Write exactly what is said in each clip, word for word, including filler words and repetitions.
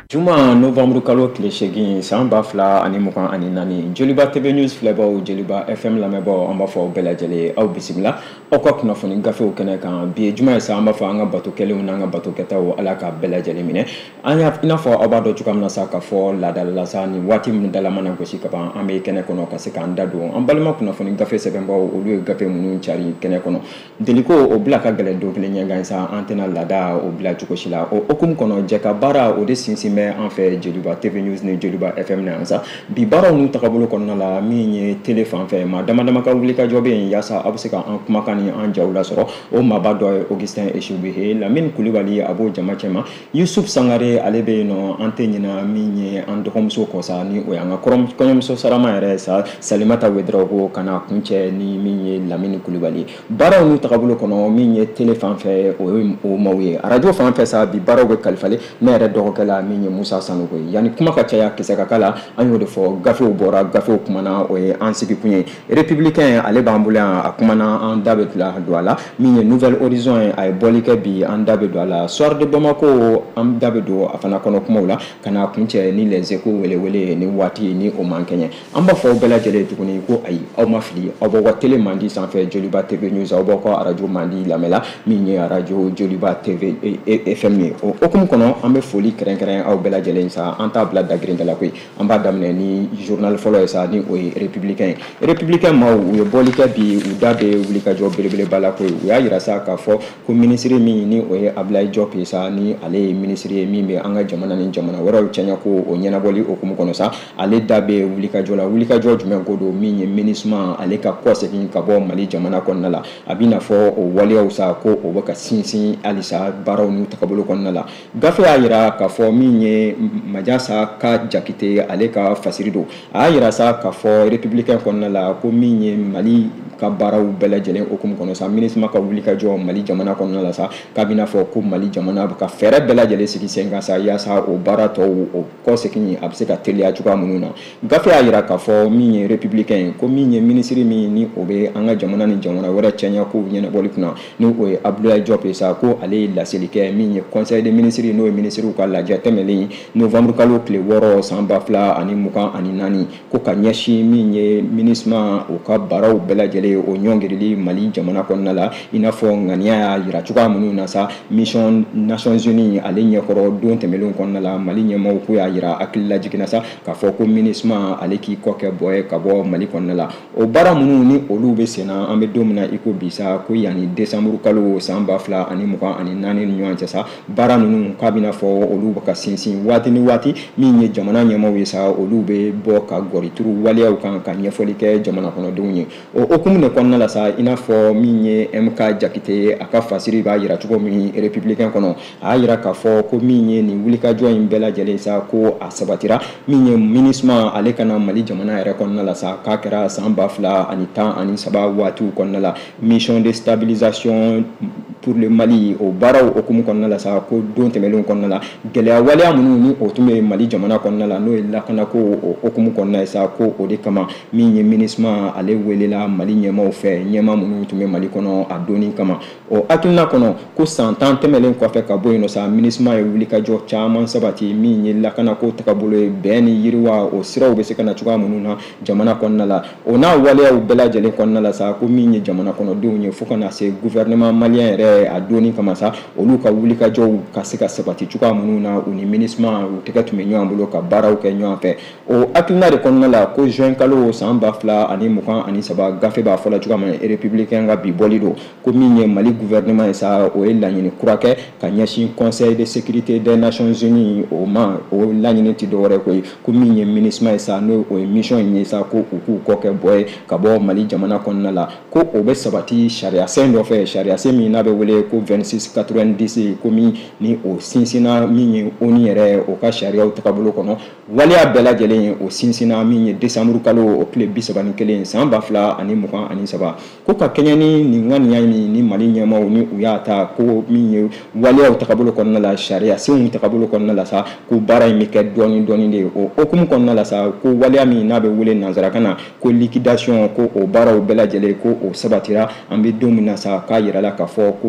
Juma November kalo tile segin san ba fila ani mugan ani naani Joliba T V News filɛbaw Joliba F M lamɛnbaw an b'a fɔ bɛɛ lajɛlen aw bisimila aw ka kunnafoni gafew kɛnɛ kan bi ye juma ye sa an b'a fɔ an ka bato kɛlenw n'an ka bato kɛtaw ala ka bɛɛ lajɛlen minɛ an y'a i n'a fɔ aw b'a dɔn cogoya min na sa ka fɔ laadala sa ni waati minnu dala mana gosi ka ban an bɛ kɛnɛ kɔnɔ ka se k'an da don an balima kunnafoni gafe sɛbɛnbaw olu ye gafe minnu cari kɛnɛ kɔnɔ deliko o bila ka gɛlɛn don kelen ɲɛgan sa an tɛna laada o bila cogo si la o hukumu kɔnɔ jɛ ka baara o de sinsin bɛ an fɛ Joliba T V News ni Joliba F M na yan sa bi baaraw n'u tagabolo kɔnɔna la min ye télé fan fɛ maa dama dama ka wuli ka jɔ bɛ yen yaasa aw bɛ se ka an kumakan ni an jaw lasɔrɔ o maaba dɔ ye Augustin Eshubihe Lamine Kulibali a b'o jama cɛ ma Yusuf Sangare ale bɛ yen nɔ an tɛ ɲina min ye an dɔgɔmuso kɔ sa ni o y'an ka kɔɲɔmuso sarama yɛrɛ sa Salimata Wederawogo ka na kuncɛ ni min ye Lamine Kulibali baaraw n'u tagabolo kɔnɔ min ye télé fan fɛ o ye o maaw ye radio fan fɛ sa bi baaraw bɛ kalifale ne yɛrɛ dɔgɔkɛ la min ye Musa Sanogo ye yani kuma ka caya kisɛ ka kala an y'o de fɔ gafew bɔra gafew kumana o ye an sigi kun ye républicain ale b'an bolo yan a kumana an da bɛ tila don a la min ye Nouvelle Horizon ye a ye bɔli kɛ bi an da bɛ don a la Soir de Bamako an da bɛ don a fana kɔnɔ kumaw la ka na kuncɛ ni les échos welewele ni waati ni o man kɛɲɛ an b'a fɔ bɛɛ lajɛlen tuguni ko ayi aw ma fili aw b'aw ka télé mandi sanfɛ Joliba T V News aw b'aw ka radio mandi lamɛla min ye radio Joliba T V F M ye o hukumu kɔnɔ an bɛ foli kɛrɛnkɛrɛn aw bɛɛ lajɛlen sa an t'a bila dagirinda la koyi an b'a daminɛ ni journal fɔlɔ ye sa ni o ye républicain ye républicain maaw u ye bɔli kɛ bi u da bɛ wuli ka jɔ belebeleba la koyi u y'a yira sa k'a fɔ ko ministre min ni o ye Ablaye Diop ye sa ni ale ye ministre ye min bɛ an ka jamana ni jamana wɛrɛw cɛɲa ko o ɲɛnabɔli hukumu kɔnɔ sa ale da bɛ wuli ka jɔ la wuli ka jɔ jumɛn ko don min ye MINUSMA ale ka kɔsegin ka bɔ Mali jamana kɔnɔna la a bɛ na fɔ o waleyaw sa ko o bɛ ka sinsin halisa baaraw n'u tagabolo kɔnɔna la gafe y'a yira k'a fɔ min ye Majasa ka Jakite ale ka fasiri don a y'a yira sa k'a fɔ républicain kɔnɔna la ko min ye Mali ka baaraw bɛɛ lajɛlen hukumu kɔnɔ sa MINUSMA ka wuli ka jɔ Mali jamana kɔnɔna la sa k'a bɛna fɔ ko Mali jamana bɛ ka fɛɛrɛ bɛɛ lajɛlen sigi sen kan sa yaasa o baara tɔw o kɔsegin a bɛ se ka teliya cogoya minnu na gafe y'a yira k'a fɔ min ye républicain ye ko min ye ministre min ni o bɛ an ka jamana ni jamana wɛrɛ cɛɲa ko ɲɛnabɔli kunna ni o ye Abdoulaye Diop ye sa ko ale ye laseli kɛ min ye conseil des ministres n'o ye ministrew ka lajɛ tɛmɛlen novembre kalo tile wɔɔrɔ san ba fila ani mugan ani naani ko ka ɲɛsin min ye MINUSMA o ka baaraw bɛɛ lajɛlen o ɲɔngirili Mali jamana kɔnɔna la i n'a fɔ ŋaniya y'a yira cogoya minnu na sa mission Nations Unies ale ɲɛkɔrɔ don tɛmɛlenw kɔnɔna la Mali ɲɛmaaw ko y'a yira hakili lajiginna sa k'a fɔ ko MINUSMA ale k'i kɔ kɛ bɔ ye ka bɔ Mali kɔnɔna la o baara minnu ni olu bɛ sen na an bɛ don min na i ko bi sa ko yanni décembre kalo san ba fila ani mugan ani naani ni ɲɔgɔn cɛ sa baara ninnu k'a bɛna fɔ olu bɛ ka sinsin waati ni waati min ye jamana ɲɛmaaw ye sa olu bɛ bɔ ka gɔrituru waleyaw kan ka ɲɛfɔli kɛ jamana kɔnɔdenw ye o hukumu de kɔnɔna la sa i n'a fɔ min ye M K Jakite ye a ka fasiri b'a yira cogo min républicain kɔnɔ a y'a yira k'a fɔ ko min ye nin wulikajɔ in bɛɛ lajɛlen sa ko a sabatira min ye MINUSMA ale kana Mali jamana yɛrɛ kɔnɔna la sa k'a kɛra san ba fila ani tan ani saba waatiw kɔnɔna la mission de stabilisation pour le Mali o baaraw hukumu kɔnɔna la sa ko don tɛmɛlenw kɔnɔna la gɛlɛya waleya minnu ni o tun bɛ Mali jamana kɔnɔna la n'o ye lakana ko o hukumu kɔnɔna ye sa ko o de kama min ye MINUSMA ale welela Mali ɲɛmaaw fɛ ɲɛmaa minnu tun bɛ Mali kɔnɔ a donni kama o hakilina kɔnɔ ko san tan tɛmɛlen kɔfɛ ka bɔ yen nɔ sa MINUSMA ye wulikajɔ caman sabati min ye lakana ko tagabolo ye bɛn ni yiriwa o siraw bɛ se ka na cogoya minnu na jamana kɔnɔna la o n'a waleyaw bɛɛ lajɛlen kɔnɔna la sa ko min ye jamana kɔnɔdenw ye fo ka na se gouvernement malien yɛrɛ a donni kama sa olu ka wulikajɔw ka se ka sabati cogoya minnu na u ni MINUSMA u tɛgɛ tun bɛ ɲɔgɔn bolo ka baaraw kɛ ɲɔgɔn fɛ o hakilina de kɔnɔna la ko juin kalo san ba fila ani mugan ani saba gafe b'a fɔla cogoya min républicain ka bi bɔli don ko min ye Mali gouvernement ye sa o ye laɲini kura kɛ ka ɲɛsin conseil de sécurité des nations unies o ma o laɲini tɛ dɔwɛrɛ ko ye ko min ye MINUSMA ye sa n'o o ye mission in ye sa ko u k'u kɔ kɛ bɔ ye ka bɔ Mali jamana kɔnɔna la ko o bɛ sabati sariya sen dɔ fɛ sariya sen min n'a bɛ wele ko vingt-six quatre-vingt-dix ko min ni o sinsinna min ye O N U yɛrɛ o ka sariyaw tagabolo kɔnɔ waleya bɛɛ lajɛlen ye o sinsinna min ye décembre kalo o tile bi saba ni kelen san ba fila ani mugan ani saba ko ka kɛɲɛ ni nin ŋaniya min ni Mali ɲɛmaaw ni u y'a ta ko min ye waleyaw tagabolo kɔnɔna la sariya senw tagabolo kɔnɔna la sa ko baara in bɛ kɛ dɔɔni dɔɔni de o hukumu kɔnɔna la sa ko waleya min n'a bɛ wele nanzarakan na ko liquidation ko o baaraw bɛɛ lajɛlen ko o sabatira an bɛ don min na sa k'a yira la k'a fɔ ko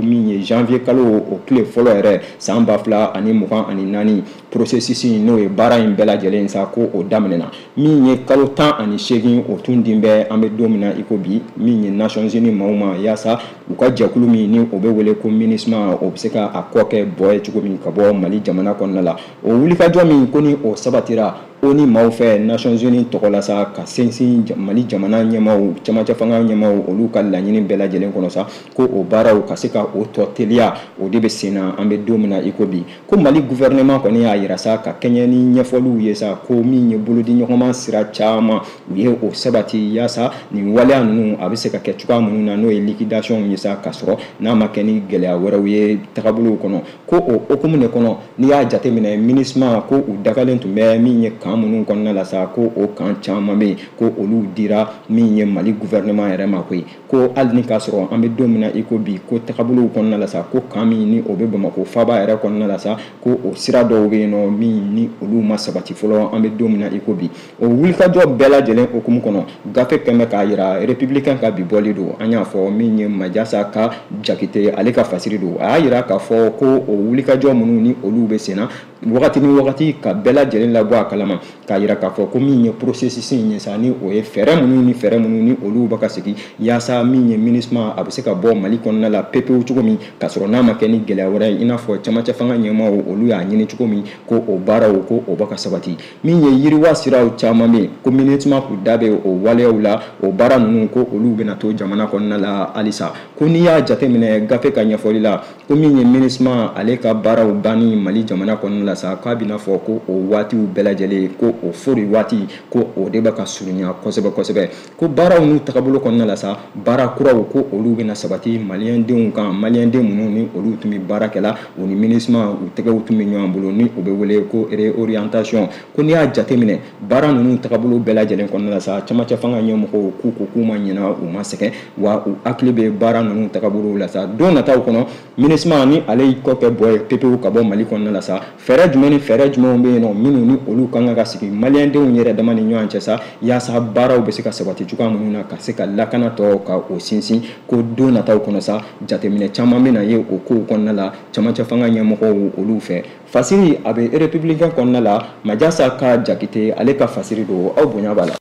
ko min ye janvier kalo o tile fɔlɔ yɛrɛ san ba fila ani mugan ani naani processus n'o ye baara in bɛɛ lajɛlen sa ko o daminɛna min ye kalo tan ani seegin o tun din bɛ an bɛ don min na i ko bi min ye Nations Unies maaw ma yaasa u ka jɛkulu min ni o bɛ wele ko MINUSMA o bɛ se ka a kɔ kɛ bɔ ye cogo min ka bɔ Mali jamana kɔnɔna la o wulikajɔ min ko ni o sabatira o ni maaw fɛ Nations Unies tɔgɔ la sa ka sinsin Mali jamana ɲɛmaaw cɛmancɛ fanga ɲɛmaaw olu ka laɲini bɛɛ lajɛlen kɔnɔ sa ko o baaraw ka se ka o tɔ teliya o de bɛ sen na an bɛ don min na i ko bi ko Mali gouvernement kɔni y'a yira sa ka kɛɲɛ ni ɲɛfɔliw ye sa ko min ye bolodi ɲɔgɔnma sira caman u ye o sabati yaasa nin waleya ninnu a bɛ se ka kɛ cogoya minnu na n'o ye liquidation ye sa ka sɔrɔ n'a ma kɛ ni gɛlɛya wɛrɛw ye tagabolow kɔnɔ ko o hukumu de kɔnɔ n'i y'a jateminɛ MINUSMA ko u dagalen tun bɛ min ye kan minnu kɔnɔna la sa ko o kan caman bɛ yen ko olu dira min ye Mali gouvernement yɛrɛ ma koyi ko hali ni k'a sɔrɔ an bɛ don min na i ko bi ko tagabolow kɔnɔna la sa ko kan min ni o bɛ Bamako faaba yɛrɛ kɔnɔna la sa ko o sira dɔw bɛ yen nɔ min ni olu ma sabati fɔlɔ an bɛ don min na i ko bi o wulikajɔ bɛɛ lajɛlen hukumu kɔnɔ gafe kɛn bɛ k'a yira républicain ka bi bɔli don an y'a fɔ min ye Majasa ka Jakite ale ka fasiri don a y'a yira k'a fɔ ko o wulikajɔ minnu ni olu bɛ sen na wagati ni wagati ka bɛɛ lajɛlen labɔ a kalama k'a yira k'a fɔ ko min ye processus in ye sa ni o ye fɛɛrɛ minnu ni fɛɛrɛ minnu ni olu bɛ ka sigi yaasa min ye MINUSMA a bɛ se ka bɔ Mali kɔnɔna la pepewu cogo min ka sɔrɔ n'a ma kɛ ni gɛlɛya wɛrɛ ye i n'a fɔ cɛmancɛ fanga ɲɛmaaw olu y'a ɲini cogo min ko o baaraw ko o bɛ ka sabati min ye yiriwa siraw caman bɛ yen ko MINUSMA k'u da bɛ o waleyaw la o baara ninnu ko olu bɛna to jamana kɔnɔna la halisa ko n'i y'a jateminɛ gafe ka ɲɛfɔli la ko min ye MINUSMA ale ka baaraw banni Mali jamana kɔnɔna la sa k'a bɛna fɔ ko o waatiw bɛɛ lajɛlen ko o fori waati ko o de bɛ ka surunya kosɛbɛ kosɛbɛ ko baaraw n'u tagabolo kɔnɔna la sa baara kuraw ko olu bɛna sabati maliyɛndenw kan maliyɛnden minnu ni olu tun bɛ baara kɛla o ni MINUSMA u tɛgɛw tun bɛ ɲɔgɔn bolo ni o bɛ wele ko réorientation ko n'i y'a jateminɛ baara ninnu tagabolo bɛɛ lajɛlen kɔnɔna la sa cɛmancɛ fanga ɲɛmɔgɔw k'u ko k'u ma ɲinɛ u ma sɛgɛn wa u hakili bɛ baara ninnu tagabolo la sa don nataw kɔnɔ MINUSMA ni ale y'i kɔ kɛ bɔ ye pepewu ka bɔ Mali kɔnɔna la sa fɛɛrɛ jumɛn ni fɛɛrɛ jumɛnw bɛ yen nɔ minnu ni olu kan ka sigi maliyɛndenw yɛrɛ dama ni ɲɔgɔn cɛ sa yaasa baaraw bɛ se ka sabati cogoya minnu na ka se ka lakana tɔ ka o sinsin ko don nataw kɔnɔ sa jateminɛ caman bɛ na ye o kow kɔnɔna la cɛmancɛ fanga ɲɛmɔgɔw olu fɛ fasiri a bɛ républicain kɔnɔna la Majasa ka Jakite ale ka fasiri don aw bonya b'a la.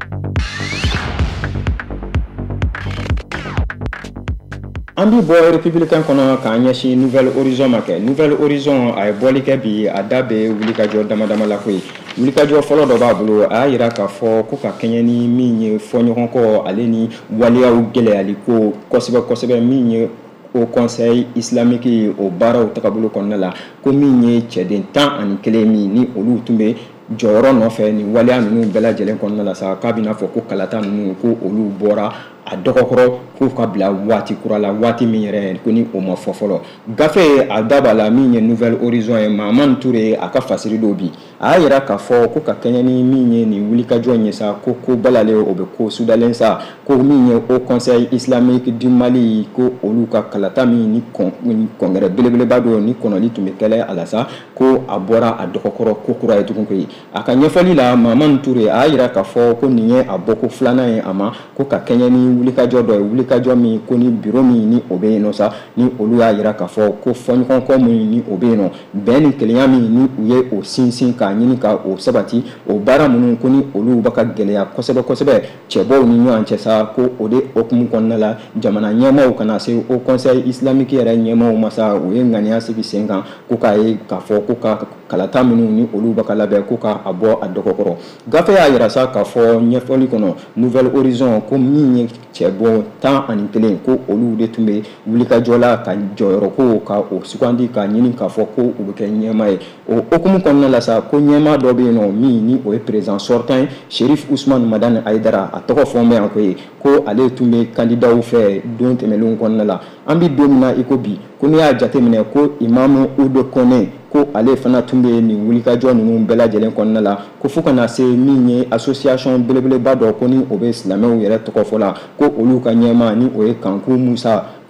An bɛ bɔ républicain kɔnɔ k'an ɲɛsin Nouvelle Horizon ma kɛ Nouvelle Horizon a ye bɔli kɛ bi a da bɛ wulikajɔ dama dama la koyi wulikajɔ fɔlɔ dɔ b'a bolo a y'a yira k'a fɔ ko ka kɛɲɛ ni min ye fɔɲɔgɔn kɔ ale ni waleyaw gɛlɛyali ko kosɛbɛ kosɛbɛ min ye o conseil islamique ye o baaraw tagabolo kɔnɔna la ko min ye cɛden tan ani kelen min ni olu tun bɛ jɔyɔrɔ nɔfɛ ni waleya ninnu bɛɛ lajɛlen kɔnɔna la sa k'a bɛna fɔ ko kalata ninnu ko olu bɔra a dɔgɔkɔrɔ k'u ka bila waati kura la waati min yɛrɛ ko ni o ma fɔ fɔlɔ gafe a da b'a la min ye Nouvelle Horizon ye Mahamani Ture a ka fasiri dɔ bi a y'a yira k'a fɔ ko ka kɛɲɛ ni min ye nin wulikajɔ in ye sa ko ko balalen o bɛ ko sudalen sa ko min ye o conseil islamique du Mali ko olu ka kalata min ni kɔngɛrɛ belebeleba dɔ ni kɔnɔli tun bɛ kɛlɛ a la sa ko a bɔra a dɔgɔkɔrɔ ko kura ye tugun koyi a ka ɲɛfɔli la Mahamani Ture a y'a yira k'a fɔ ko nin ye a bɔko filanan ye a ma ko ka kɛɲɛ ni wulikajɔ dɔ ye wulikajɔ min ko ni biro min ni o bɛ yen nɔ sa ni olu y'a yira k'a fɔ ko fɔɲɔgɔnkɔ min ni o bɛ yen nɔ bɛn ni kelenya min ni u ye o sinsin k'a ɲini ka o sabati o baara minnu ko ni olu bɛ ka gɛlɛya kosɛbɛ kosɛbɛ cɛbɔw ni ɲɔgɔn cɛ sa ko o de hukumu kɔnɔna la jamana ɲɛmaaw kana se o conseil islamique yɛrɛ ɲɛmaaw ma sa o ye ŋaniya sigi sen kan ko k'a ye k'a fɔ ko ka kalata minnu ni olu bɛ ka labɛn ko ka a bɔ a dɔgɔkɔrɔ gafe y'a yira sa k'a fɔ ɲɛfɔli kɔnɔ Nouvelle Horizon ko min ye cɛbɔ tan ani kelen ko olu de tun bɛ wulikajɔ la ka jɔyɔrɔ ko ka o sugandi ka ɲini k'a fɔ ko u bɛ kɛ ɲɛmaa ye o hukumu kɔnɔna la sa ko ɲɛmaa dɔ bɛ yen nɔ min ni o ye président sortant ye Cherif Ousmane Madani Aidara a tɔgɔ fɔ n bɛ yan ko ye ko ale tun bɛ candidat fɛ don tɛmɛnlenw kɔnɔna la an bɛ don min na i ko bi ko n'i y'a jateminɛ ko Imam Udo Kone ko ale fana tun bɛ nin wulikajɔ ninnu bɛɛ lajɛlen kɔnɔna la ko fo kana se min ye association belebeleba dɔ ko ni o bɛ silamɛw yɛrɛ tɔgɔ fɔ la ko olu ka ɲɛmaa ni o ye Kanku Musa ko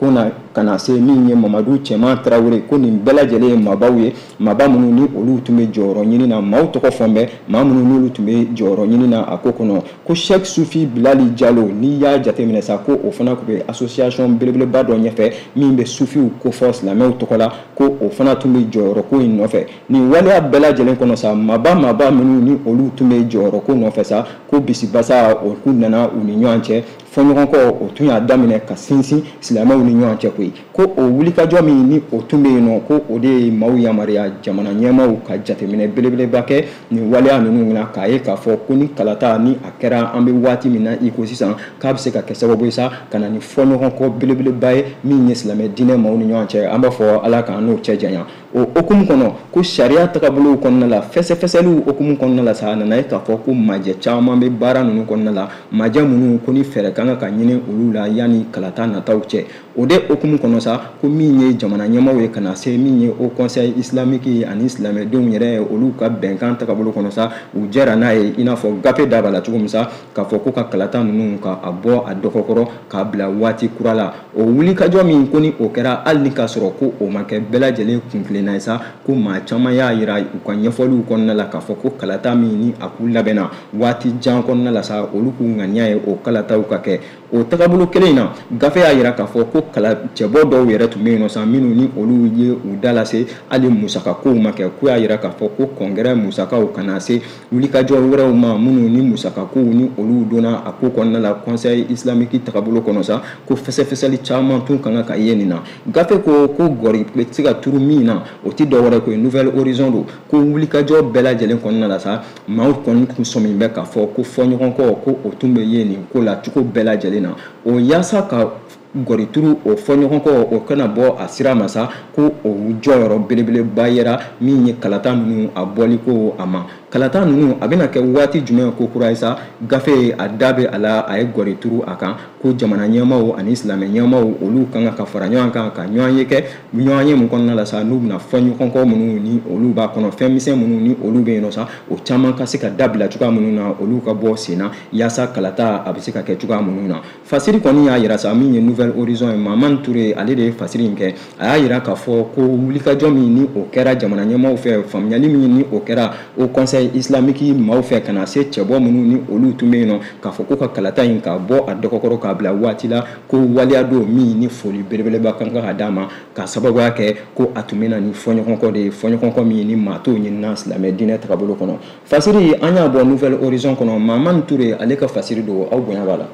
ko na kana se min ye Mamadu Cɛman Tarawele ko nin bɛɛ lajɛlen ye maabaw ye maaba minnu ni olu tun bɛ jɔyɔrɔ ɲini na maaw tɔgɔ fɔ bɛ maa minnu n'olu tun bɛ jɔyɔrɔ ɲini na a ko kɔnɔ ko Sheikh Sufi Bilali Jalo n'i y'a jateminɛ sa ko o fana tun bɛ association belebeleba dɔ ɲɛfɛ min bɛ sufiw ko fɔ silamɛw tɔgɔ la ko o fana tun bɛ jɔyɔrɔ ko in nɔfɛ nin waleya bɛɛ lajɛlen kɔnɔ sa maaba maaba minnu ni olu tun bɛ jɔyɔrɔ ko nɔfɛ sa ko bisibasa o kun nana u ni ɲɔgɔn cɛ fɔɲɔgɔnkɔ o tun y'a daminɛ ka sinsin silamɛw ni ɲɔgɔn cɛ koyi ko o wulikajɔ min ni o tun bɛ yen nɔ ko o de ye maaw yamaruya jamana ɲɛmaaw ka jateminɛ belebeleba kɛ nin waleya ninnu na k'a ye k'a fɔ ko ni kalata ni a kɛra an bɛ waati min na i ko sisan k'a bɛ se ka kɛ sababu ye sa ka na ni fɔɲɔgɔnkɔ belebeleba ye min ye silamɛ diinɛ maaw ni ɲɔgɔn cɛ an b'a fɔ ala k'an n'o cɛ janya o hukumu kɔnɔ ko sariya tagabolow kɔnɔna la fɛsɛfɛsɛliw hukumu kɔnɔna la sa a nana ye k'a fɔ ko majɛ caman bɛ baara ninnu kɔnɔna la majɛ minnu ko ni fɛɛrɛ kan ka ɲini olu la yanni kalata nataw cɛ o de hukumu kɔnɔ sa ko min ye jamana ɲɛmaaw ye ka na se min ye o conseil islamique ani silamɛdenw yɛrɛ olu ka bɛnkan tagabolo kɔnɔ sa u jɛra n'a ye i n'a fɔ gafe da b'a la cogo min sa k'a fɔ ko ka kalata ninnu ka a bɔ a dɔgɔkɔrɔ k'a bila waati kura la o wulikajɔ min ko ni o kɛra hali ni k'a sɔrɔ ko o ma kɛ bɛɛ lajɛlen kuntilenna ye sa ko maa caman y'a yira u ka ɲɛfɔliw kɔnɔna la k'a fɔ ko kalata min ni a k'u labɛnna waati jan kɔnɔna la sa olu k'u ŋaniya ye o kalataw ka kɛ o tagabolo kelen in na gafe y'a yira k'a fɔ ko kala cɛbɔ dɔw yɛrɛ tun bɛ yen nɔ sa minnu ni olu ye u da lase hali musakakow ma kɛ ko y'a yira k'a fɔ ko kɔngɛrɛ musakaw kana se wulikajɔ wɛrɛw ma minnu ni musakakow ni olu donna a ko kɔnɔna la conseil islamique tagabolo kɔnɔ sa ko fɛsɛfɛsɛli caman tun kan ka ye nin na gafe ko ko gɔri bɛ se ka turu min na o tɛ dɔwɛrɛ ko ye nouvelle horizon don ko wulikajɔ bɛɛ lajɛlen kɔnɔna la sa maaw kɔni tun sɔmin bɛ k'a fɔ ko fɔɲɔgɔnkɔ ko o tun bɛ ye nin ko la cogo bɛɛ lajɛlen na o yaasa ka gɔrituru o fɔɲɔgɔnkɔ o kana bɔ a sira ma sa ko o jɔyɔrɔ belebeleba yera min ye kalata ninnu a bɔli ko a ma kalata ninnu a bɛna kɛ waati jumɛn ko kura ye sa gafe a da bɛ a la a ye gɔrituru a kan ko jamana ɲɛmaaw ani silamɛ ɲɛmaaw olu kan ka fara ɲɔgɔn kan ka ɲɔgɔn ye kɛ ɲɔgɔn ye mun kɔnɔna la sa n'u bɛna fɔɲɔgɔnkɔ minnu ni olu b'a kɔnɔ fɛn misɛn minnu ni olu bɛ yen nɔ sa o caman ka se ka dabila cogoya minnu na olu ka bɔ sen na yaasa kalata a bɛ se ka kɛ cogoya minnu na fasiri kɔni y'a yira sa min ye nouvelle horizon ye Mamani Ture ale de ye fasiri in kɛ a y'a yira k'a fɔ ko wulikajɔ min ni o kɛra jamana ɲɛmaaw fɛ faamuyali min ni o kɛra o conseil islamique maaw fɛ ka na se cɛbɔ minnu ni olu tun bɛ yen nɔ k'a fɔ ko ka kalata in ka bɔ a dɔgɔkɔrɔ k'a bila waati la ko waleya don min ni foli belebeleba kan ka d'a ma ka sababuya kɛ ko a tun bɛ na ni fɔɲɔgɔnkɔ de ye fɔɲɔgɔnkɔ min ni maa t'o ɲinina silamɛ diinɛ tagabolo kɔnɔ fasiri an y'a bɔ nouvelle horizon kɔnɔ Mamani Ture ale ka fasiri don aw bonya b'a la.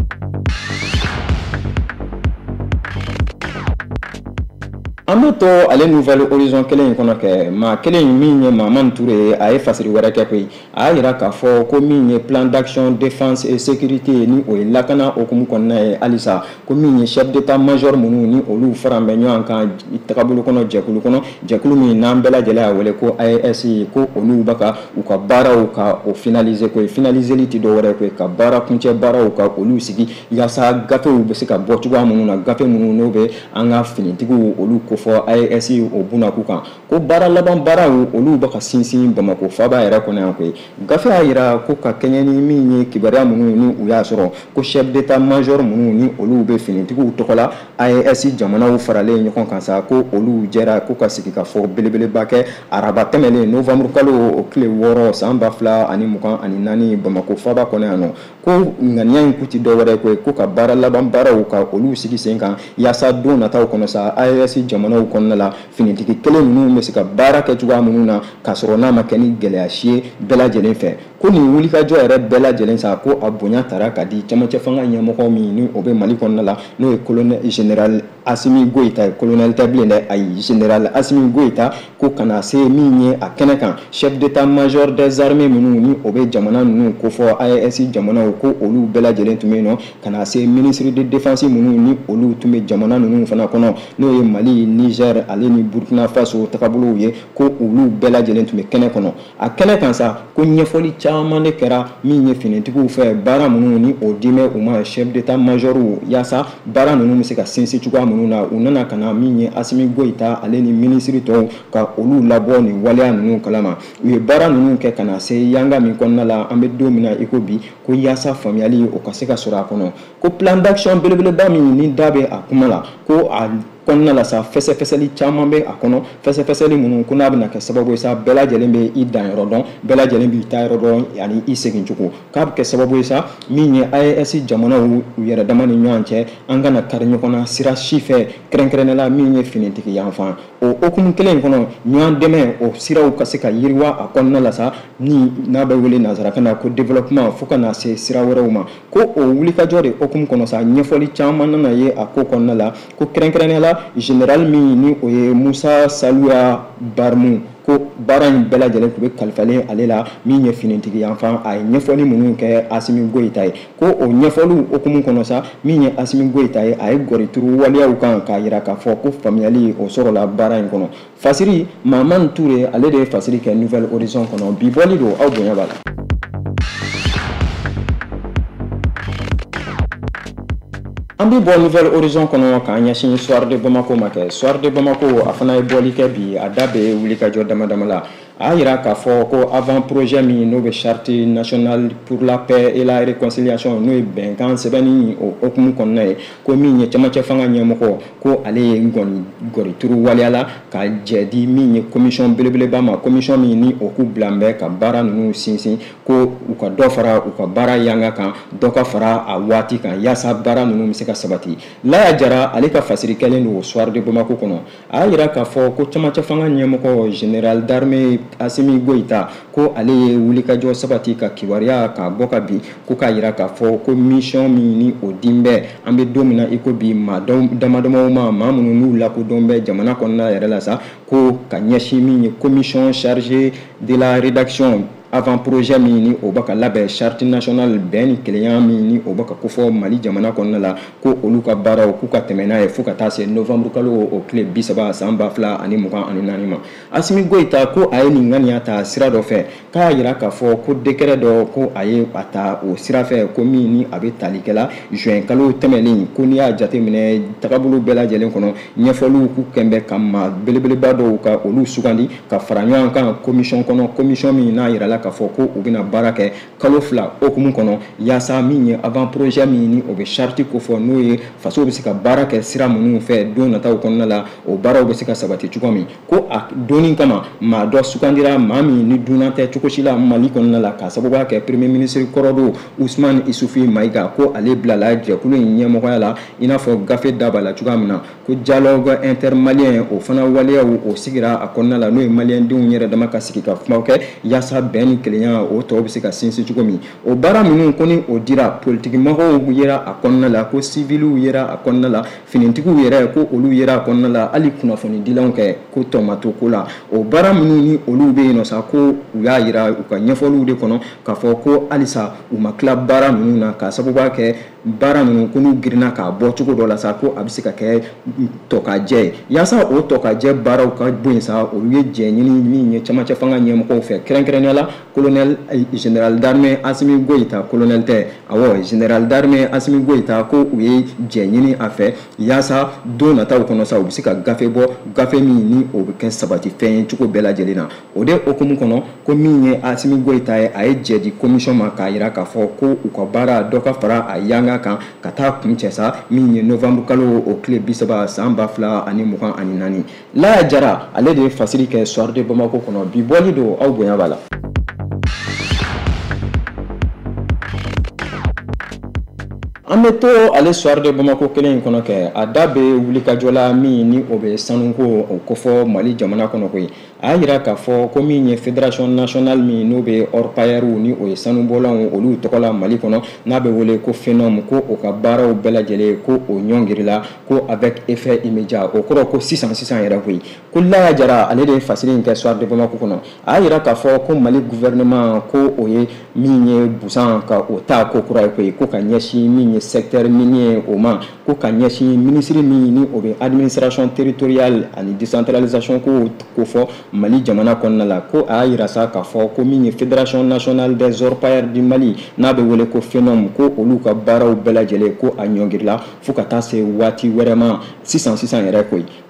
An bɛ to ale nouvelle horizon kelen in kɔnɔ kɛ maa kelen min ye Mamani Ture ye a ye fasiri wɛrɛ kɛ koyi a y'a yira k'a fɔ ko min ye plan d'action défense et sécurité ni o ye lakana hukumu kɔnɔna ye halisa ko min ye chef d'état major minnu ni olu fara bɛ ɲɔgɔn kan tagabolo kɔnɔ jɛkulu kɔnɔ jɛkulu min n'an bɛɛ lajɛlen y'a wele ko A E S ko olu bɛ ka u ka baaraw ka o finaliser koyi finaliseli tɛ dɔwɛrɛ koyi ka baara kuncɛ baaraw ka olu sigi yaasa gafew bɛ se ka bɔ cogoya minnu na gafe minnu n'o bɛ an ka finitigiw olu ko fɔ A E S o bunakun kan ko baara laban baaraw olu bɛ ka sinsin Bamako faaba yɛrɛ kɔnɔ yan koyi gafe y'a yira ko ka kɛɲɛ ni min ye kibaruya minnu ni u y'a sɔrɔ ko chef d'état major minnu ni olu bɛ finitigiw tɔgɔ la A E S jamanaw faralen ɲɔgɔn kan sa ko olu jɛra ko ka sigi ka fɔ belebeleba kɛ araba tɛmɛlen novembre kalo o tile wɔɔrɔ san ba fila ani mugan ani naani Bamako faaba kɔnɔ yan nɔ ko ŋaniya in kuti dɔwɛrɛ koyi ko ka baara laban baaraw ka olu sigi sen kan yaasa don nataw kɔnɔ sa A E S jamanaw kɔnɔna la finitigi kelen ninnu bɛ se ka baara kɛ cogoya minnu na k'a sɔrɔ n'a ma kɛ ni gɛlɛya si ye bɛɛ lajɛlen fɛ ko nin wulikajɔ yɛrɛ bɛɛ lajɛlen sa ko a bonya tara ka di cɛmancɛ fanga ɲɛmɔgɔ min ni o bɛ Mali kɔnɔna la n'o ye colonel général Asimi Goïta colonel tɛ bilen dɛ ayi général Asimi Goïta ko kana se min ye a kɛnɛ kan chef d'état major des armées minnu ni o bɛ jamana ninnu ko fɔ A E S jamanaw ko olu bɛɛ lajɛlen tun bɛ yen nɔ kana se ministre de défense minnu ni olu tun bɛ jamana ninnu fana kɔnɔ n'o ye Mali Niger ale ni Burkina Faso tagabolow ye ko olu bɛɛ lajɛlen tun bɛ kɛnɛ kɔnɔ a kɛnɛ kan sa ko ɲɛfɔli caman de kɛra min ye finitigiw fɛ baara minnu ni o dimɛ u ma chef d'état major yaasa baara ninnu bɛ se ka sinsin cogoya minnu na u nana ka na min ye Asimi Goïta ale ni ministre tɔw ka olu labɔ nin waleya ninnu kalama u ye baara ninnu kɛ ka na se yanga min kɔnɔna la an bɛ don min na i ko bi ko yaasa faamuyali o ka se ka sɔrɔ a kɔnɔ ko plan d'action belebeleba min ni da bɛ a kuma la ko a kɔnɔna la sa fɛsɛfɛsɛli caman bɛ a kɔnɔ fɛsɛfɛsɛli minnu ko n'a bɛna kɛ sababu ye sa bɛɛ lajɛlen bɛ i dan yɔrɔ dɔn bɛɛ lajɛlen b'i ta yɔrɔ dɔn ani i segin cogo k'a bɛ kɛ sababu ye sa min ye A E S jamanaw u yɛrɛ dama ni ɲɔgɔn cɛ an kana kari ɲɔgɔn na sira si fɛ kɛrɛnkɛrɛnnenya la min ye finitigi yanfan o hukumu kelen in kɔnɔ ɲɔgɔn dɛmɛ o siraw ka se ka yiriwa a kɔnɔna la sa ni n'a bɛ wele nanzarakan na ko développement fo ka na se sira wɛrɛw ma ko o wulikajɔ de hukumu kɔnɔ sa ɲɛfɔli caman nana ye a ko kɔnɔna la ko kɛrɛnkɛrɛnnenya la général min ni o ye Musa Saluya Barmu ko baara in bɛɛ lajɛlen tun bɛ kalifalen ale la min ye finitigi yanfan a ye ɲɛfɔli minnu kɛ Asimi Goyita ye ko o ɲɛfɔliw hukumu kɔnɔ sa min ye Asimi Goyita ye a ye gɔrituru waleyaw kan k'a jira k'a fɔ ko faamuyali o sɔrɔla baara in kɔnɔ fasiri Mamani Ture ale de ye fasiri kɛ Nouvelle Horizon kɔnɔ bi bɔli don aw bonya b'a la. An bɛ bɔ Nouvelle Horizon kɔnɔ k'an ɲɛsin Soir de Bamako ma kɛ Soir de Bamako a fana ye bɔli kɛ bi a da bɛ wulikajɔ dama dama la a yira k'a fɔ ko avant projet min n'o bɛ charte nationale pour la paix et la réconciliation n'o ye bɛnkan sɛbɛnni o hukumu kɔnɔna ye ko min ye cɛmancɛ fanga ɲɛmɔgɔ ko ale ye ngɔni gɔrituru waliyala ka jɛ di min ye commission belebeleba ma commission min ni o k'u bila bɛ ka baara ninnu sinsin ko u ka dɔ fara u ka baara yanga kan dɔ ka fara a waati kan yaasa baara ninnu bɛ se ka sabati Laya Jara ale ka fasiri kɛlen don Soir de Bamako kɔnɔ a yira k'a fɔ ko cɛmancɛ fanga ɲɛmɔgɔ général d'armée Asimi Goyita ko ale ye wulikajɔ sabati ka kibaruya ka bɔ ka bi ko k'a yira k'a fɔ ko mission min ni o din bɛ an bɛ don min na i ko bi maa damadamaw ma maa minnu n'u lakodɔn bɛ jamana kɔnɔna yɛrɛ la sa ko ka ɲɛsin min ye commission chargée de la rédaction avant projet min ni o baka labɛn charte nationale bɛn ni kelenya min ni o baka kofɔ Mali jamana kɔnɔna la ko olu ka baaraw k'u ka tɛmɛ n'a ye fo ka taa se novembre kalo o tile bi saba san ba fila ani mugan ani naani ma Asimi Goyita ko a ye nin ŋaniya ta sira dɔ fɛ k'a yira k'a fɔ ko décret dɔ ko a ye a ta o sira fɛ ko min ni a bɛ tali kɛla juin kalo tɛmɛnen ko n'i y'a jateminɛ tagabolo bɛɛ lajɛlen kɔnɔ ɲɛfɔliw k'u kɛnbɛ ka maa belebeleba dɔw ka olu sugandi ka fara ɲɔgɔn kan commission kɔnɔ commission min n'a yirala k'a fɔ ko u bɛna baara kɛ kalo fila hukumu kɔnɔ yaasa min ye avant projet min ni o bɛ charte ko fɔ n'o ye faso bɛ se ka baara kɛ sira minnu fɛ don nataw kɔnɔna la o baaraw bɛ se ka sabati cogo min ko a donni kama maa dɔ sugandira maa min ni dunan tɛ cogo si la Mali kɔnɔna la ka sababuya kɛ premier ministre kɔrɔ don Ousmane Isufi Mayiga ko ale bilala jɛkulu in ɲɛmɔgɔya la i n'a fɔ gafe daba la cogoya min na ko dialogue intermalien o fana waleyaw o sigira a kɔnɔna la n'o ye maliyɛndenw yɛrɛ dama ka sigi ka kumaw kɛ yaasa bɛn ni kelenya o tɔw bɛ se ka sinsin cogo min o baara minnu ko ni o dira politique mɔgɔw yera a kɔnɔna la ko civiliw yera a kɔnɔna la finitigiw yɛrɛ ko olu yera a kɔnɔna la hali kunnafoni dilanw kɛ ko tɔmato ko la o baara minnu ni olu bɛ yen nɔ sa ko u y'a yira u ka ɲɛfɔliw de kɔnɔ k'a fɔ ko halisa u ma tila baara ninnu na ka sababuya kɛ baara ninnu ko n'u girinna k'a bɔ cogo dɔ la sa ko a bɛ se ka kɛ tɔkajɛ ye yaasa o tɔkajɛ baaraw ka bɔ yen sa olu ye jɛ ɲini min ye cɛmancɛ fanga ɲɛmɔgɔw fɛ kɛrɛnkɛrɛnnenya la colonel général d'armée Asimi Goyita colonel tɛ awɔ général d'armée Asimi Goyita ko u ye jɛ ɲini a fɛ yaasa don nataw kɔnɔ sa u bɛ se ka gafe bɔ gafe min ni o bɛ kɛ sabati fɛn ye cogo bɛɛ lajɛlen na o de hukumu kɔnɔ ko min ye Asimi Goyita ye a ye jɛ di commission ma k'a jira k'a fɔ ko u ka baara dɔ ka fara a yanga kan ka taa kun cɛ sa min ye novembre kalo o tile bi saba san ba fila ani mugan ani naani Laya Jara ale de ye fasiri kɛ Soir de Bamako kɔnɔ bi bɔli don aw bonya b'a la. An bɛ to ale Soir de Bamako kelen in kɔnɔ kɛ a da bɛ wulikajɔ la min ni o bɛ sanuko o kofɔ Mali jamana kɔnɔ koyi a yira k'a fɔ ko min ye fédération nationale min n'o bɛ orpailleurs ni o ye sanubɔlanw olu tɔgɔ la Mali kɔnɔ n'a bɛ wele ko FENOM ko o ka baaraw bɛɛ lajɛlen ko o ɲɔngirila ko avec effet immédiat o kɔrɔ ko sisan sisan yɛrɛ koyi ko Laya Jara ale de ye fasiri in kɛ Soir de Bamako kɔnɔ a yira k'a fɔ ko Mali gouvernement ko o ye min ye busan ka o ta ko kura ye koyi ko ka ɲɛsin min ye secteur minier o ma ko ka ɲɛsin ministre min ni o bɛ administration territoriale ani décentralisation ko ko fɔ Mali jamana kɔnɔna la ko a yira sa k'a fɔ ko min ye fédération nationale des orpailleurs du Mali n'a bɛ wele ko FENOM ko olu ka baaraw bɛɛ lajɛlen ko a ɲɔngirila fo ka taa se waati wɛrɛ ma sisan sisan yɛrɛ koyi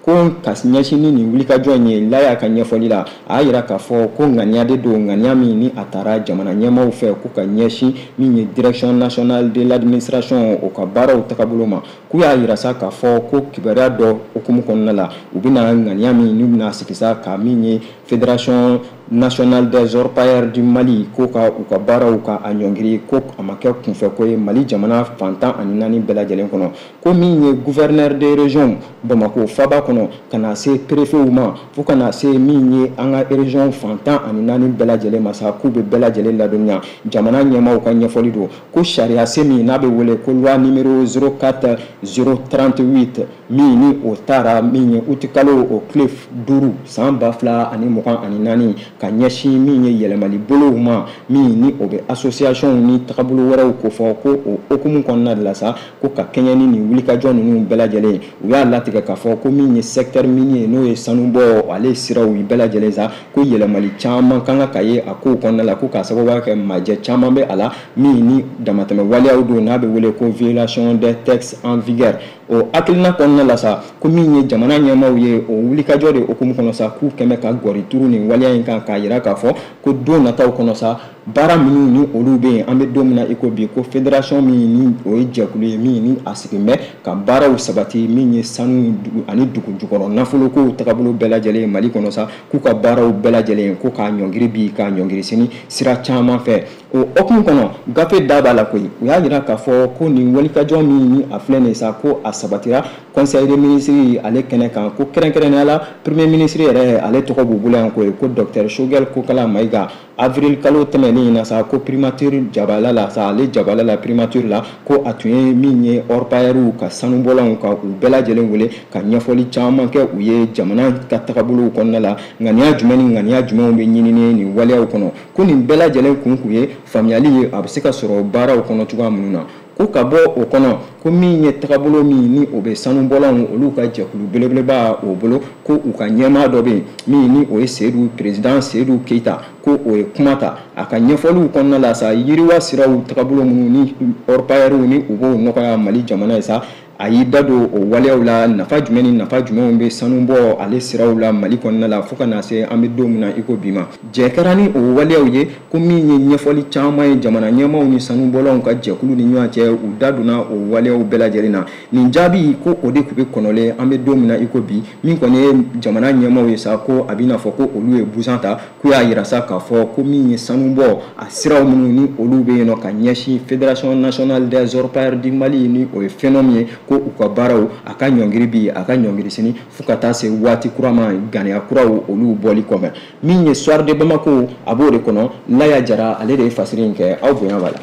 ko ka ɲɛsin ni wulikajɔ in ye la y'a ka ɲɛfɔli la a y'a yira k'a fɔ ko ŋaniya de don ŋaniya min ni a taara jamana ɲɛmaaw fɛ ko ka ɲɛsin min ye direction nationale de l'administration o ka baaraw tagabolo ma k'u y'a yira sa k'a fɔ ko kibaruya dɔ hukumu kɔnɔna la u bɛna ŋaniya min n'u bɛna sigi sa ka min ye fédération nationale des orpailleurs du Mali ko ka u ka baaraw ka a ɲɔngiri ko a ma kɛ kunfɛ ko ye Mali jamana fantan ani naani bɛɛ lajɛlen kɔnɔ ko min ye gouverneur de région Bamako faba kɔnɔ ka na se préfet ma fo ka na se min ye an ka région fantan ani naani bɛɛ lajɛlen ma sa k'u bɛ bɛɛ lajɛlen ladɔnniya jamana ɲɛmaaw ka ɲɛfɔli don ko sariya se min n'a bɛ wele ko loi numéro zéro quatre zéro trente-huit min ni o taara min ye uti kalo o tile duuru san ba fila ani mugan ani naani ka ɲɛsin min ye yɛlɛmali bolow ma min ni o bɛ association ni tagabolo wɛrɛw ko fɔ ko o hukumu kɔnɔna de la sa ko ka kɛɲɛ ni nin wulikajɔ ninnu bɛɛ lajɛlen u y'a latigɛ k'a fɔ ko min ye secteur minier n'o ye sanubɔ ale siraw bɛɛ lajɛlen sa ko yɛlɛmali caman kan ka ye a kow kɔnɔna la ko k'a sababuya kɛ majɛ caman bɛ a la min ni damatɛmɛ waleyaw don n'a bɛ wele ko violation des textes en vigueur o hakilina kɔnɔna la sa ko min ye jamana ɲɛmaaw ye o wulikajɔ de hukumu kɔnɔ sa k'u kɛmɛ ka gɔri turu nin waleya in kan k'a yira k'a fɔ ko don nataw kɔnɔ sa baara minnu ni olu bɛ yen an bɛ don min na i ko bi ko fédération min ni o ye jɛkulu ye min ni a sigilen bɛ ka baaraw sabati min ye sanu ani dugu jukɔrɔ nafolokow tagabolo bɛɛ lajɛlen Mali kɔnɔ sa k'u ka baaraw bɛɛ lajɛlen ko k'a ɲɔngiri bi k'a ɲɔngiri sini sira caman fɛ o hukumu kɔnɔ gafe da b'a la koyi u y'a yira k'a fɔ ko nin wulikajɔ min ni a filɛ nin sa ko a sabatira conseil des ministres ale kɛnɛ kan ko kɛrɛnkɛrɛnnenya la premier ministre yɛrɛ ale tɔgɔ b'u bolo yan ko ye ko docteur Choguel Kokala Maïga avril kalo tɛmɛnen in na sa ko primature jabala la sa ale jabala la primature la ko a tun ye min ye orpailleurs ka sanubɔlanw ka u bɛɛ lajɛlen wele ka ɲɛfɔli caman kɛ u ye jamana ka tagabolow kɔnɔna la ŋaniya jumɛn ni ŋaniya jumɛnw bɛ ɲinini nin waleyaw kɔnɔ ko nin bɛɛ lajɛlen kun kun ye faamuyali ye a bɛ se ka sɔrɔ baaraw kɔnɔ cogoya minnu na ko ka bɔ o kɔnɔ ko min ye tagabolo min ni o bɛ sanubɔlanw olu ka jɛkulu belebeleba o bolo ko u ka ɲɛmaa dɔ bɛ yen min ni o ye Seydou président Seydou Keita ko o ye kuma ta a ka ɲɛfɔliw kɔnɔna la sa yiriwa siraw tagabolo minnu ni orpailleurs ni u b'o nɔgɔya Mali jamana ye sa a y'i da don o waleyaw la nafa jumɛn ni nafa jumɛnw bɛ sanubɔ ale siraw la Mali kɔnɔna la fo ka na se an bɛ don min na i ko bi ma jɛ kɛra ni o waleyaw ye ko min ye ɲɛfɔli caman ye jamana ɲɛmaaw ni sanubɔlaw ka jɛkulu ni ɲɔgɔn cɛ u da donna o waleyaw bɛɛ lajɛlen na nin jaabi ko o de tun bɛ kɔnɔlen an bɛ don min na i ko bi min kɔni ye jamana ɲɛmaaw ye sa ko a bɛ n'a fɔ ko olu ye busan ta k'u y'a yira sa k'a fɔ ko min ye sanubɔ a siraw minnu ni olu bɛ yen nɔ ka ɲɛsin fédération nationale des orpailleurs du Mali ni o ye fɛn min ye ko u ka baaraw a ka ɲɔngiri bi a ka ɲɔngiri sini fo ka taa se waati kura ma ganiya kuraw olu bɔli kɔfɛ min ye soir de Bamako a b'o de kɔnɔ Laya Jara ale de ye fasiri in kɛ aw bonya b'a la.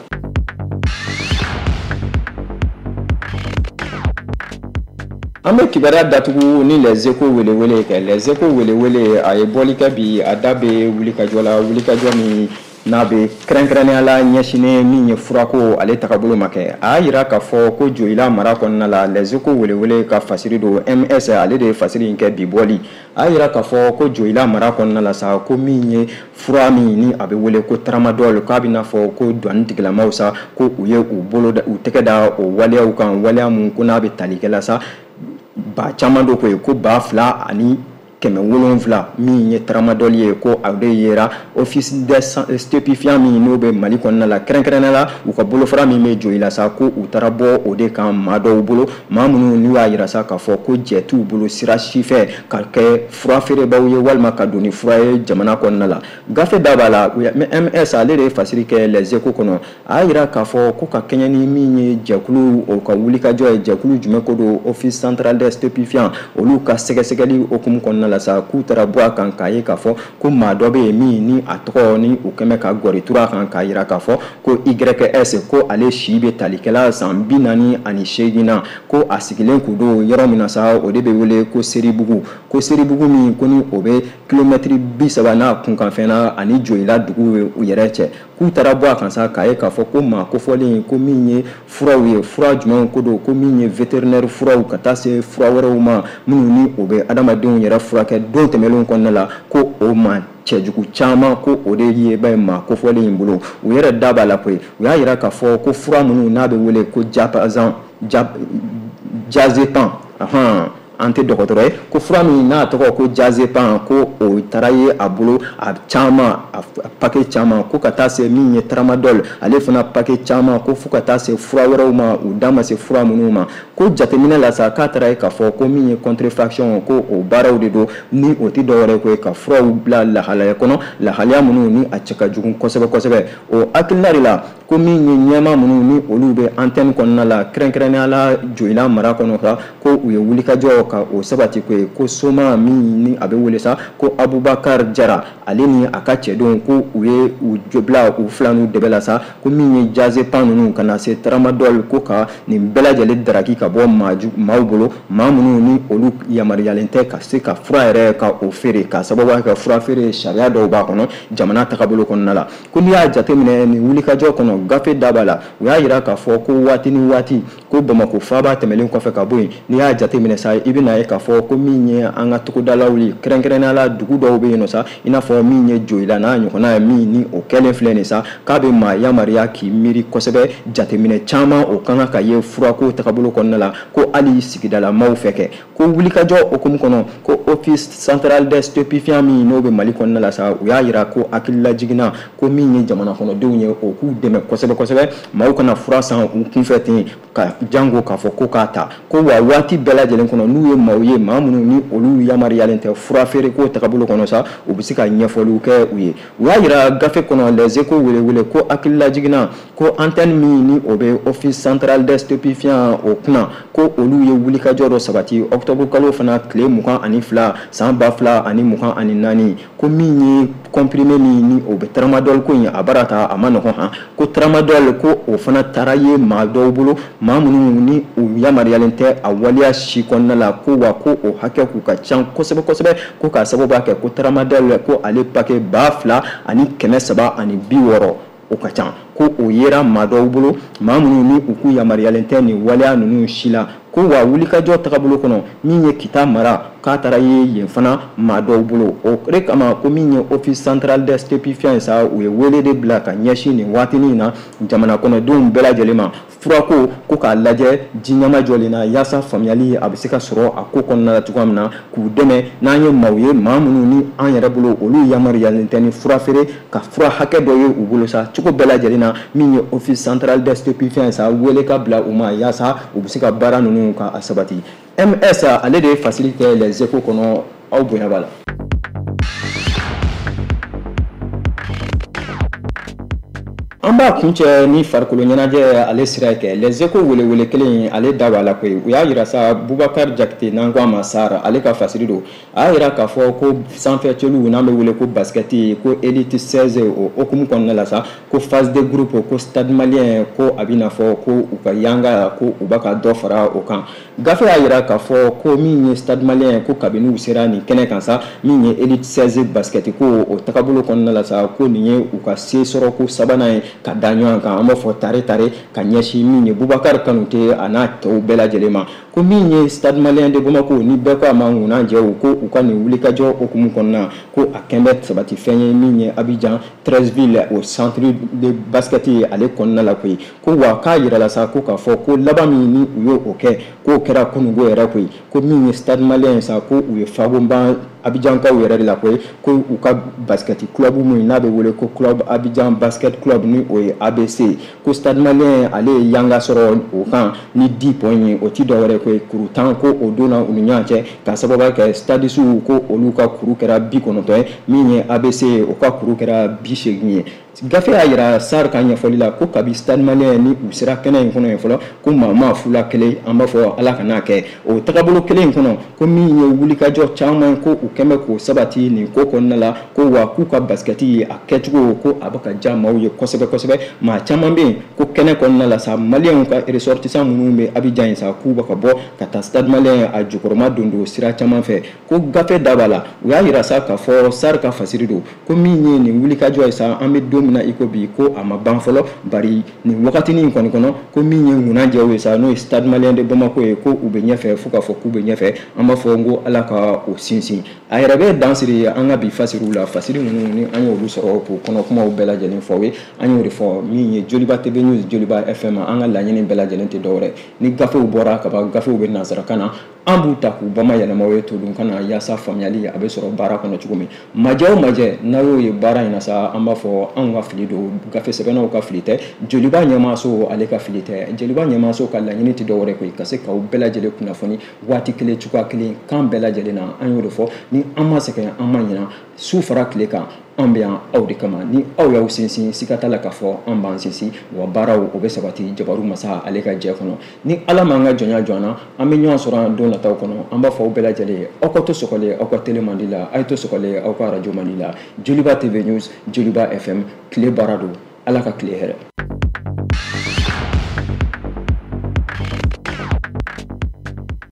An bɛ kibaruya datugu ni les échos welewele kɛ les échos welewele a ye bɔli kɛ bi a da bɛ wulikajɔ la wulikajɔ min n'a bɛ kɛrɛnkɛrɛnnenya la ɲɛsinnen min ye furako ale tagabolo ma kɛ a y'a yira k'a fɔ ko Joyila mara kɔnɔna la les échos welewele ka fasiri don M S ale de ye fasiri in kɛ bi bɔli a y'a yira k'a fɔ ko Joyila mara kɔnɔna la sa ko min ye fura min ni a bɛ wele ko tramadol k'a bɛ n'a fɔ ko douane tigilamaw sa ko u ye u bolo u tɛgɛ da o waleyaw kan waleya mun ko n'a bɛ tali kɛ la sa ba caman do ko ye ko ba fila ani kɛmɛ wolonwula min ye tramadol ye ko a de yera office des stupéfiants min n'o bɛ Mali kɔnɔna la kɛrɛnkɛrɛnnenya la u ka bolofara min bɛ Joyila sa ko u taara bɔ o de kan maa dɔw bolo maa minnu n'u y'a yira sa k'a fɔ ko jɛ t'u bolo sira si fɛ ka kɛ fura feerebaw ye walima ka don ni fura ye jamana kɔnɔna la gafe da b'a la M S ale de ye fasiri kɛ les échos kɔnɔ a y'a yira k'a fɔ ko ka kɛɲɛ ni min ye jɛkulu o ka wulikajɔ ye jɛkulu jumɛn ko don office central des stupéfiants olu ka sɛgɛsɛgɛli hukumu kɔnɔna la sa k'u taara bɔ a kan k'a ye k'a fɔ ko maa dɔ bɛ yen min ni a tɔgɔ ni u kɛmɛ ka gɔri tura kan k'a yira k'a fɔ ko Y S ko ale si bɛ talikɛla san bi naani ani seegin na ko a sigilen kun don yɔrɔ min na sa o de bɛ wele ko Seribugu ko Seribugu min ko ni o bɛ kilomɛtiri bi saba n'a kunkanfɛn na ani Joyila dugu u yɛrɛ cɛ k'u taara bɔ a kan sa k'a ye k'a fɔ ko maa kofɔlen ko min ye furaw ye fura jumɛn ko don ko min ye vétérinaire furaw ka taa se fura wɛrɛw ma minnu ni o bɛ adamadenw yɛrɛ furakɛ don tɛmɛnlenw kɔnɔna la ko o ma cɛjugu caman ko o de ye bɛ maa kofɔlen in bolo u yɛrɛ da b'a la koyi u y'a yira k'a fɔ ko fura minnu n'a bɛ wele ko japazan jazepam ahan an tɛ dɔgɔtɔrɔ ye ko fura min n'a tɔgɔ ko diazepam ko o taara ye a bolo a caman a paquet caman ko ka taa se min ye tramadol ale fana paquet caman ko fo ka taa se fura wɛrɛw ma u da ma se fura minnu ma ko jateminɛ la sa k'a taara ye k'a fɔ ko min ye contrefaction ko o baaraw de don ni o tɛ dɔwɛrɛ ko ye ka furaw bila lahalaya kɔnɔ lahalaya minnu ni a cɛ ka jugu kosɛbɛ kosɛbɛ o hakilina de la ko min ye ɲɛma minnu ni olu bɛ antenne kɔnɔna la kɛrɛnkɛrɛnnenya la Joyila mara kɔnɔ ko u ye wulikajɔ ka o sabati ko ye ko soma min ni a bɛ wele sa ko Abubakar Jara ale ni a ka cɛdenw ko u ye u jobila u fila n'u dɛbɛ la sa ko min ye diazepam ninnu ka na se tramadol ko ka nin bɛɛ lajɛlen daraki ka bɔ maaw bolo maa minnu ni olu yamaruyalen tɛ ka se ka fura yɛrɛ ka o feere ka sababu kɛ fura feere sariya dɔw b'a kɔnɔ jamana tagabolo kɔnɔna la ko n'i y'a jateminɛ nin wulikajɔ kɔnɔ gafe da b'a la u y'a jira k'a fɔ ko waati ni waati ko Bamako faaba tɛmɛlen kɔfɛ ka bɔ yen n'i y'a jateminɛ sa i bɛna ye k'a fɔ ko min ye an ka togodalaw ye kɛrɛnkɛrɛnnenya la dugu dɔw bɛ yen nɔ sa i n'a fɔ min ye Joyila n'a ɲɔgɔnna ye min ni o kɛlen filɛ nin sa k'a bɛ maa yamaruya k'i miiri kosɛbɛ jateminɛ caman o kan ka ye furako tagabolo kɔnɔna la ko hali sigidala maaw fɛ kɛ ko wulikajɔ okumu kɔnɔ ko office central des stupéfiants min n'o bɛ Mali kɔnɔna la sa u y'a jira ko hakilila jiginna ko min ye jamana kɔnɔdenw ye o k'u dɛmɛ kosɛbɛ kosɛbɛ maaw kana fura san u kunfɛ ten ka jango k'a fɔ ko k'a ta ko wa waati bɛɛ lajɛlen kɔnɔ n'u ye maaw ye maa minnu ni olu yamaruyalen tɛ fura feere ko tagabolo kɔnɔ sa u bɛ se ka ɲɛfɔliw kɛ u ye u y'a jira gafe kɔnɔ les échos wele wele ko hakilila jiginna ko antenne min ni o bɛ office central des stupéfiants o kunna ko olu ye wulikajɔ dɔ sabati octobre kalo fana tile mugan ani fila san ba fila ani mugan ani naani ko min ye comprimé min ni o bɛ tramadol ko in a baara ta a ma nɔgɔn han ko tramadol ko o fana taara ye maa dɔw bolo maa minnu ni u yamaruyalen tɛ a waleya si kɔnɔna la ko wa ko o hakɛ k'u ka ca kosɛbɛ kosɛbɛ ko k'a sababu kɛ ko tramadol ko ale paquet ba fila ani kɛmɛ saba ani bi wɔɔrɔ o ka ca ko o yera maa dɔw bolo maa minnu ni u k'u yamaruyalen tɛ nin waleya ninnu si la ko wa wulikajɔ tagabolo kɔnɔ min ye kita mara k'a taara ye yen fana maa dɔw bolo o de kama ko min ye office central des stupéfiants sa u ye wele de bila ka ɲɛsin nin waatinin na jamana kɔnɔdenw bɛɛ lajɛlen ma furako ko k'a lajɛ diɲɛma jɔlen na yaasa faamuyali a bɛ se ka sɔrɔ a ko kɔnɔna la cogoya min na k'u dɛmɛ n'an ye maaw ye maa minnu ni an yɛrɛ bolo olu yamaruyalen tɛ ni fura feere ka fura hakɛ dɔ ye u bolo sa cogo bɛɛ lajɛlen na min ye office central des stupéfiants sa wele ka bila u ma yaasa u bɛ se ka baara ninnu ka a sabati M S ale de ye facilité les échos kɔnɔ aw bonya b'a la. An b'a kuncɛ ni farikolo ɲɛnajɛ ale sira kɛ les échos wele wele kelen ale da b'a la koyi u y'a jira sa Bubakar Jakite n'an ko a ma Sara ale ka fasiri don a y'a jira k'a fɔ ko sanfɛ cɛluw n'an bɛ wele ko basket ko élite seize o hukumu kɔnɔna la sa ko phase de groupe ko stade malien ko a bɛ n'a fɔ ko u ka yanga ko u b'a ka dɔ fara o kan gafe y'a jira k'a fɔ ko min ye stade malien ko kabini u sera nin kɛnɛ kan sa min ye élite seize basket ko o tagabolo kɔnɔna la sa ko nin ye u ka se sɔrɔ ko sabanan ye ka da ɲɔgɔn kan an b'a fɔ tare tare ka ɲɛsin min ye Bubakar Kanute a n'a tɔw bɛɛ lajɛlen ma ko min ye stade malien de Bamako ni bɛɛ ko a ma ŋunan jɛ u ko u ka nin wulikajɔ hukumu kɔnɔna ko a kɛn bɛ sabati fɛn ye min ye Abidjan treize ville au centre de basket ale kɔnɔna la koyi ko wa k'a yira la sa ko k'a fɔ ko laban min ni u y'o kɛ k'o kɛra kunungo yɛrɛ koyi ko min ye stade malien sa ko u ye fabonban Abidjankaw yɛrɛ de la koyi ko u ka basket club min n'a bɛ wele ko club Abidjan basket club ni o ye A B C ko stade malien ale ye yanga sɔrɔ o kan ni dix points ye o ti dɔwɛrɛ koyi kuru tan ko o donna u ni ɲɔgɔn cɛ ka sababu kɛ stadisiw ko olu ka kuru kɛra bi kɔnɔntɔn ye min ye A B C o ka kuru kɛra bi seegin ye gafe y'a jira Sar ka ɲɛfɔli la ko kabi stade malien ni u sera kɛnɛ in kɔnɔ ye fɔlɔ ko maa maa fula kelen an b'a fɔ ala ka n'a kɛ o tagabolo kelen in kɔnɔ ko min ye wulikajɔ caman ko u kɛn bɛ k'o sabati nin ko kɔnɔna la ko wa k'u ka basketi ye a kɛcogo ko a bɛ ka diya maaw ye kosɛbɛ kosɛbɛ maa caman bɛ yen ko kɛnɛ kɔnɔna la sa maliyɛnw ka ressortissants minnu bɛ Abidjan yen sa k'u bɛ ka bɔ ka taa stade malien a jukɔrɔma don don sira caman fɛ ko gafe da b'a la u y'a jira sa k'a fɔ Sar ka fasiri don ko min ye nin wulikajɔ ye sa an bɛ don don min na iko bi ko a ma ban fɔlɔ bari ni wagati ni kɔni kɔnɔ ko min ye ŋunajɛw ye sa n'o ye Stade Malien de Bamako ye ko u bɛ ɲɛfɛ fo k'a fɔ k'u bɛ ɲɛfɛ an b'a fɔ n ko ala ka o sinsin a yɛrɛ bɛ dansiri an ka bi fasiriw la fasiri ninnu ni an y'olu sɔrɔ k'o kɔnɔ kumaw bɛɛ lajɛlen fɔ ye an y'o de fɔ min ye Joliba T V News Joliba F M an ka laɲini bɛɛ lajɛlen tɛ dɔwɛrɛ ni gafew bɔra ka ban gafew bɛ nansarakan na an b'u ta k'u bamayɛlɛma ye to dun kana yaasa faamuyali a bɛ sɔrɔ baara kɔnɔ cogo min majɛ o majɛ n'a y'o ye baara in na sa an b'a fɔ anw ka fili don gafe sɛbɛnnaw ka fili tɛ Joliba ɲɛmaaso ale ka fili tɛ Joliba ɲɛmaaso ka laɲini tɛ dɔwɛrɛ koyi ka se k'aw bɛɛ lajɛlen kunnafoni waati kelen cogoya kelen kan bɛɛ lajɛlen na an y'o de fɔ ni an ma sɛgɛn an ma ɲina su fara tile kan an bɛ yan aw de kama ni aw y'aw sinsin siga t'a la k'a fɔ an b'an sinsin wa baaraw o bɛ sabati Jabaru Masa ale ka jɛ kɔnɔ ni ala m'an ka jɔnya jɔ an na an bɛ ɲɔgɔn sɔrɔ an don nataw kɔnɔ an b'a fɔ aw bɛɛ lajɛlen aw ka to sɔgɔlen aw ka télé mandi la a ye to sɔgɔlen aw ka radio mandi la Joliba T V News Joliba F M tile baara don ala ka tile hɛrɛ